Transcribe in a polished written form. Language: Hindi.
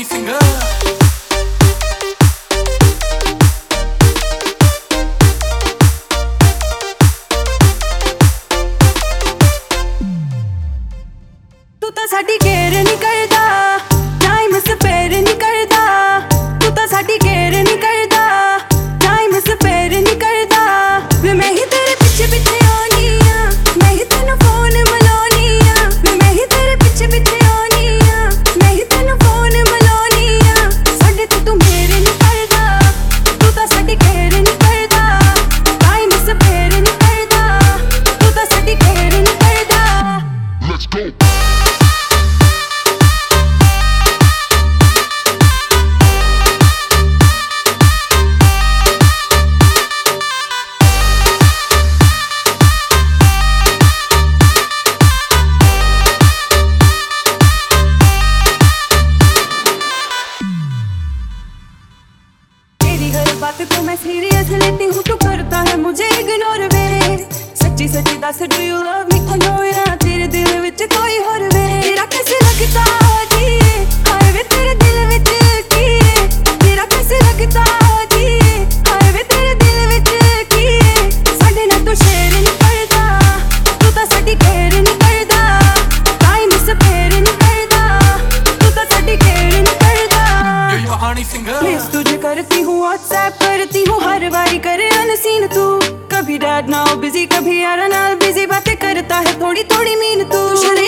Honey Singer। तू तो साडी केयर नहीं करदा, टाइम स्पेयर नहीं करदा। तू तो साडी केयर नहीं करदा, टाइम स्पेयर नहीं करदा। मैं ही तेरे पीछे पीछे आनी आ, मैं ही तेनू फोन मिलानी आ। मैं ही तेरे पीछे पीछे आनी आ, मैं ही तेनू फोन मिलानी आ। साडे ते तू मेरे नहीं करदा, तू तो साडी केयर नहीं करदा, टाइम स्पेयर नहीं करदा। तू तो साडी केयर नहीं करदा। Let's go। बात को मैं सीरियस लेती हूँ, तू करता है मुझे इग्नोर वे। सच्ची सच्ची दस डू यू लव मी या तेरे दिल विच कोई होर वे। तेरा कैसे लगता जी, हाय वे तेरे दिल विच की है। तेरा कैसे लगता जी, हाय वे तेरे दिल विच की है। साडे नाल तू शेयर नहीं करदा, तू तो साडी केयर नहीं करदा, टाइम स्पेयर नहीं करदा। तू तो साडी केयर नहीं करदा। Honey Singer। मिस तुझे करती हूँ, व्हाट्सएप करती हूँ, हर बारी करे अनसीन तू। कभी डैड नाउ बिजी, कभी यार नाल बिजी, बातें करता है थोड़ी थोड़ी मीन तू।